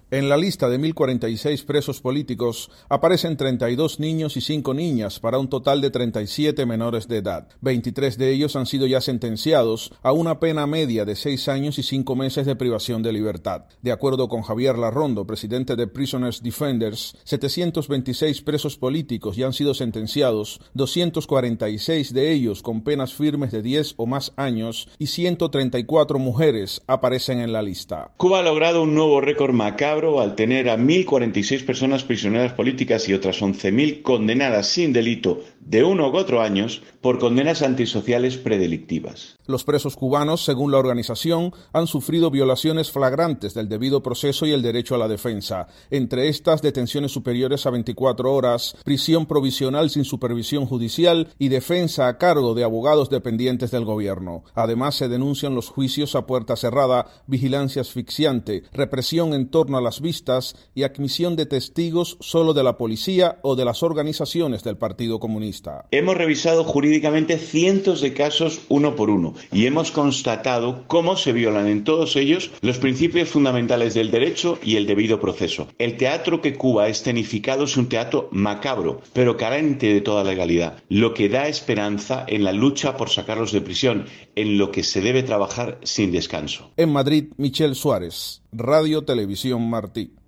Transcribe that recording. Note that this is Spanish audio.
En la lista de 1.046 presos políticos aparecen 32 niños y 5 niñas para un total de 37 menores de edad. 23 de ellos han sido ya sentenciados a una pena media de 6 años y 5 meses de privación de libertad. De acuerdo con Javier Larrondo, presidente de Prisoners Defenders, 726 presos políticos ya han sido sentenciados, 246 de ellos con penas firmes de 10 o más años y 134 mujeres aparecen en la lista. Cuba ha logrado un nuevo récord macabro al tener a 1.046 personas prisioneras políticas y otras 11.000 condenadas sin delito de 1 u otro años por condenas antisociales predelictivas. Los presos cubanos, según la organización, han sufrido violaciones flagrantes del debido proceso y el derecho a la defensa. Entre estas, detenciones superiores a 24 horas, prisión provisional sin supervisión judicial y defensa a cargo de abogados dependientes del gobierno. Además, se denuncian los juicios a puerta cerrada, vigilancia asfixiante, represión en torno a las vistas y admisión de testigos solo de la policía o de las organizaciones del Partido Comunista. Hemos revisado jurídicamente cientos de casos uno por uno y hemos constatado cómo se violan en todos ellos los principios fundamentales del derecho y el debido proceso. El teatro que Cuba ha escenificado es un teatro macabro, pero carente de toda legalidad, lo que da esperanza en la lucha por sacarlos de prisión, en lo que se debe trabajar sin descanso. En Madrid, Michel Suárez, Radio Televisión Martí.